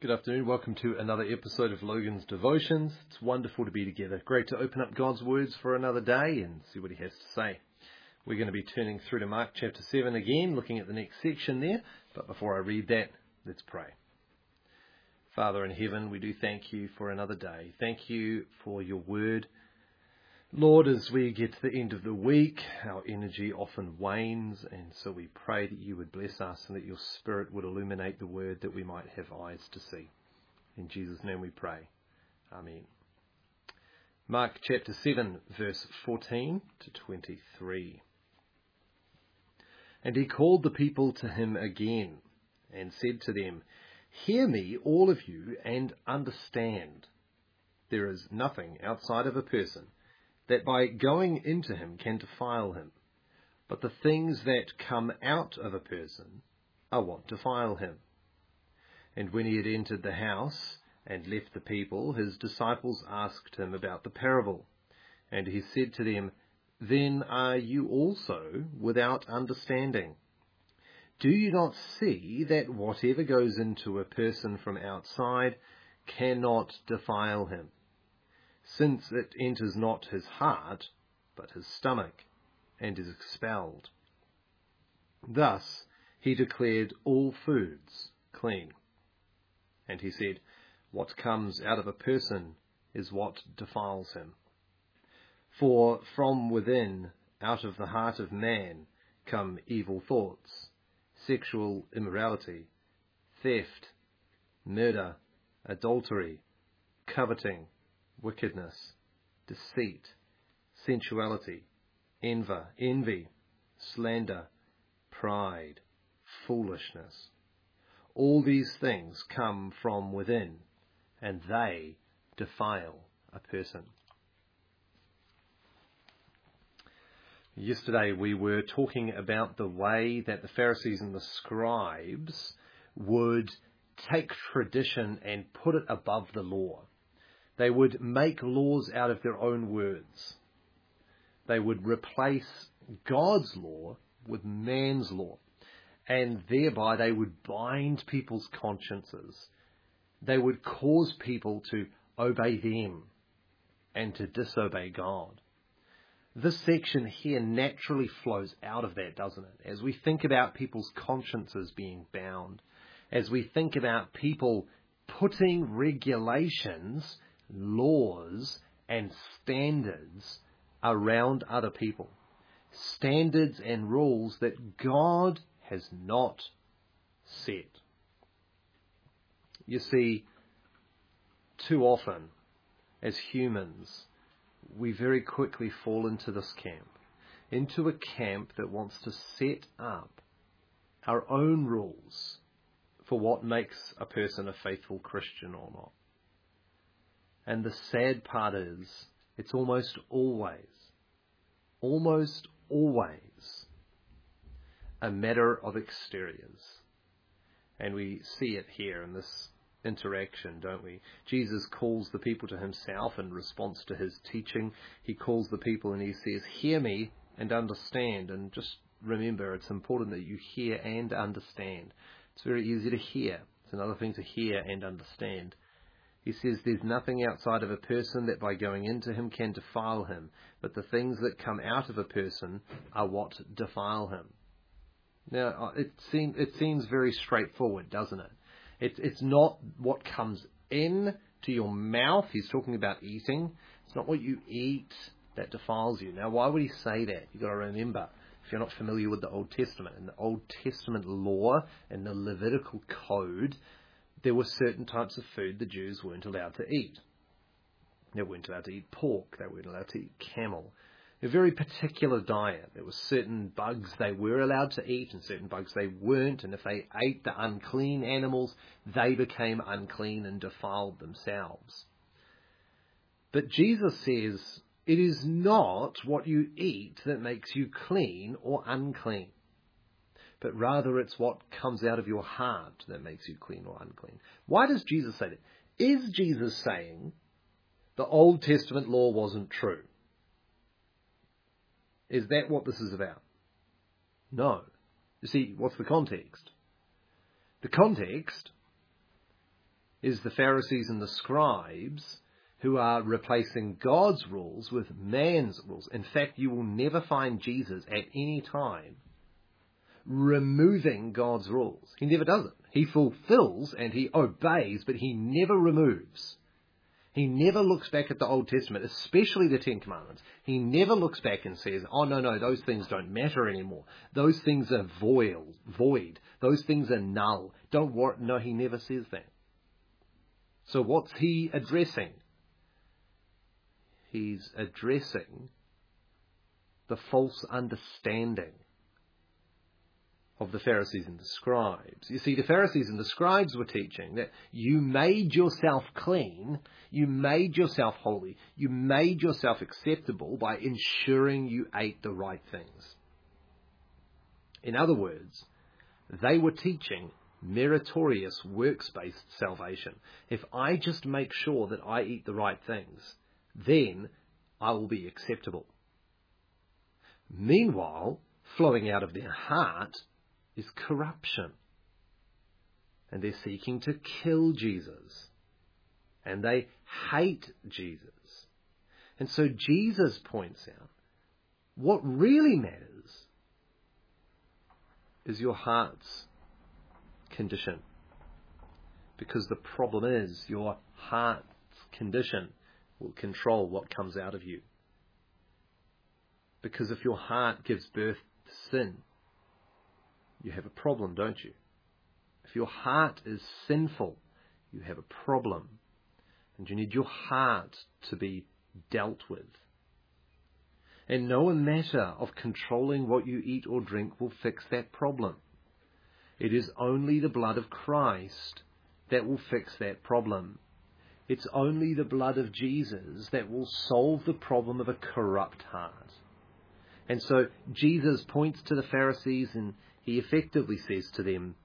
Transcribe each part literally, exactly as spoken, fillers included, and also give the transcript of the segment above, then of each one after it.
Good afternoon. Welcome to another episode of Logan's Devotions. It's wonderful to be together. Great to open up God's words for another day and see what he has to say. We're going to be turning through to Mark chapter seven again, looking at the next section there. But before I read that, let's pray. Father in heaven, we do thank you for another day. Thank you for your word. Lord, as we get to the end of the week, our energy often wanes, and so we pray that you would bless us and that your Spirit would illuminate the word that we might have eyes to see. In Jesus' name we pray. Amen. Mark chapter seven, verse fourteen to twenty-three. And he called the people to him again, and said to them, "Hear me, all of you, and understand. There is nothing outside of a person that by going into him can defile him. But the things that come out of a person are what defile him." And when he had entered the house and left the people, his disciples asked him about the parable. And he said to them, "Then are you also without understanding? Do you not see that whatever goes into a person from outside cannot defile him, since it enters not his heart, but his stomach, and is expelled?" Thus he declared all foods clean. And he said, "What comes out of a person is what defiles him. For from within, out of the heart of man, come evil thoughts, sexual immorality, theft, murder, adultery, coveting, wickedness, deceit, sensuality, envy, envy, slander, pride, foolishness. All these things come from within, and they defile a person." Yesterday we were talking about the way that the Pharisees and the scribes would take tradition and put it above the law. They would make laws out of their own words. They would replace God's law with man's law. And thereby they would bind people's consciences. They would cause people to obey them and to disobey God. This section here naturally flows out of that, doesn't it? As we think about people's consciences being bound, as we think about people putting regulations, laws and standards around other people. Standards and rules that God has not set. You see, too often, as humans, we very quickly fall into this camp. Into a camp that wants to set up our own rules for what makes a person a faithful Christian or not. And the sad part is, it's almost always, almost always a matter of exteriors. And we see it here in this interaction, don't we? Jesus calls the people to himself in response to his teaching. He calls the people and he says, "Hear me and understand." And just remember, it's important that you hear and understand. It's very easy to hear. It's another thing to hear and understand. He says there's nothing outside of a person that by going into him can defile him, but the things that come out of a person are what defile him. Now, it seems it seems very straightforward, doesn't it? It's it's not what comes in to your mouth. He's talking about eating. It's not what you eat that defiles you. Now, why would he say that? You've got to remember, if you're not familiar with the Old Testament, in the Old Testament law and the Levitical code, there were certain types of food the Jews weren't allowed to eat. They weren't allowed to eat pork. They weren't allowed to eat camel. A very particular diet. There were certain bugs they were allowed to eat and certain bugs they weren't. And if they ate the unclean animals, they became unclean and defiled themselves. But Jesus says, it is not what you eat that makes you clean or unclean, but rather it's what comes out of your heart that makes you clean or unclean. Why does Jesus say that? Is Jesus saying the Old Testament law wasn't true? Is that what this is about? No. You see, what's the context? The context is the Pharisees and the scribes who are replacing God's rules with man's rules. In fact, you will never find Jesus at any time removing God's rules. He never does it. He fulfills and he obeys, but he never removes. He never looks back at the Old Testament, especially the Ten Commandments. He never looks back and says, oh, no, no, those things don't matter anymore. Those things are void. void. Those things are null. Don't worry. No, he never says that. So what's he addressing? He's addressing the false understanding of the Pharisees and the scribes. You see, the Pharisees and the scribes were teaching that you made yourself clean, you made yourself holy, you made yourself acceptable by ensuring you ate the right things. In other words, they were teaching meritorious works-based salvation. If I just make sure that I eat the right things, then I will be acceptable. Meanwhile, flowing out of their heart is corruption. And they're seeking to kill Jesus. And they hate Jesus. And so Jesus points out, what really matters is your heart's condition. Because the problem is your heart's condition will control what comes out of you. Because if your heart gives birth to sin, you have a problem, don't you? If your heart is sinful, you have a problem. And you need your heart to be dealt with. And no matter of controlling what you eat or drink will fix that problem. It is only the blood of Christ that will fix that problem. It's only the blood of Jesus that will solve the problem of a corrupt heart. And so Jesus points to the Pharisees and he effectively says to them,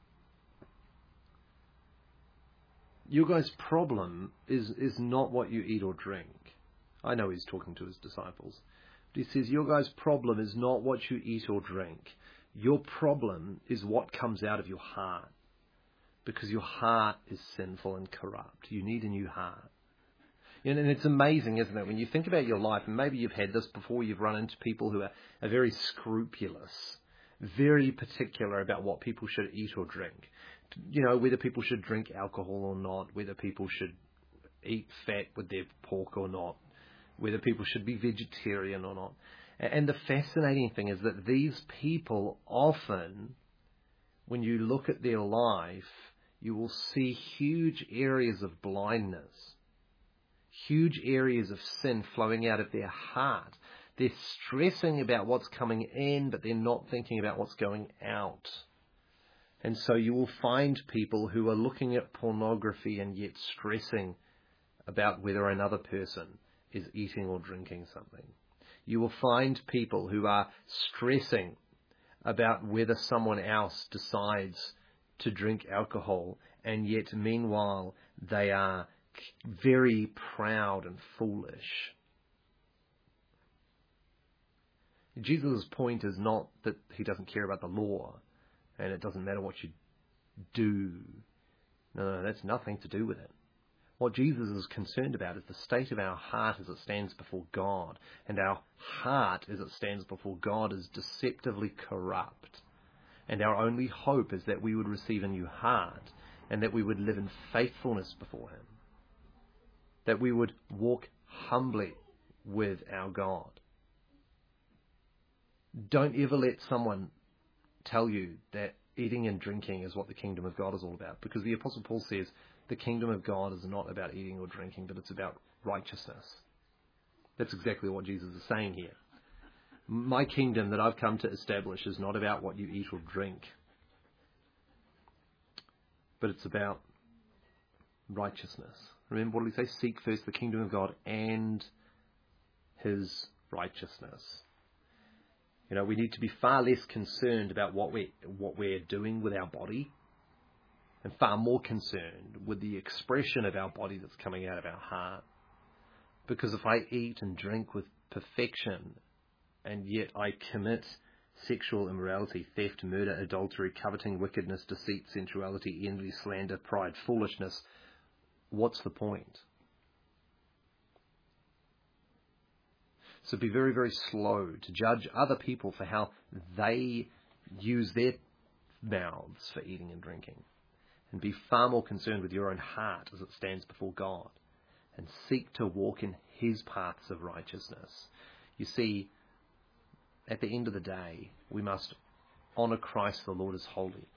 your guys' problem is, is not what you eat or drink. I know he's talking to his disciples. But he says, your guys' problem is not what you eat or drink. Your problem is what comes out of your heart. Because your heart is sinful and corrupt. You need a new heart. And it's amazing, isn't it, when you think about your life, and maybe you've had this before, you've run into people who are, are very scrupulous, very particular about what people should eat or drink. You know, whether people should drink alcohol or not, whether people should eat fat with their pork or not, whether people should be vegetarian or not. And the fascinating thing is that these people often, when you look at their life, you will see huge areas of blindness, huge areas of sin flowing out of their heart. They're stressing about what's coming in, but they're not thinking about what's going out. And so you will find people who are looking at pornography and yet stressing about whether another person is eating or drinking something. You will find people who are stressing about whether someone else decides to drink alcohol, and yet meanwhile they are very proud and foolish. Jesus' point is not that he doesn't care about the law and it doesn't matter what you do. No, no, that's nothing to do with it. What Jesus is concerned about is the state of our heart as it stands before God. And our heart as it stands before God is deceptively corrupt. And our only hope is that we would receive a new heart and that we would live in faithfulness before him. That we would walk humbly with our God. Don't ever let someone tell you that eating and drinking is what the kingdom of God is all about. Because the Apostle Paul says the kingdom of God is not about eating or drinking, but it's about righteousness. That's exactly what Jesus is saying here. My kingdom that I've come to establish is not about what you eat or drink, but it's about righteousness. Remember, what did he say? Seek first the kingdom of God and his righteousness. You know, we need to be far less concerned about what we what we're doing with our body, and far more concerned with the expression of our body that's coming out of our heart. Because if I eat and drink with perfection, and yet I commit sexual immorality, theft, murder, adultery, coveting, wickedness, deceit, sensuality, envy, slander, pride, foolishness, what's the point? So be very, very slow to judge other people for how they use their mouths for eating and drinking. And be far more concerned with your own heart as it stands before God. And seek to walk in his paths of righteousness. You see, at the end of the day, we must honour Christ the Lord as holy.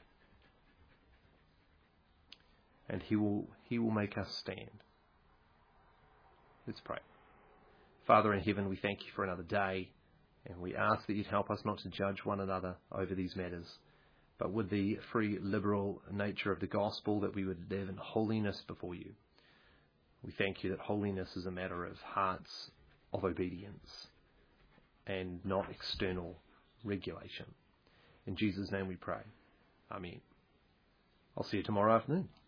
And he will, he will make us stand. Let's pray. Father in heaven, we thank you for another day, and we ask that you'd help us not to judge one another over these matters, but with the free, liberal nature of the gospel, that we would live in holiness before you. We thank you that holiness is a matter of hearts of obedience and not external regulation. In Jesus' name we pray. Amen. I'll see you tomorrow afternoon.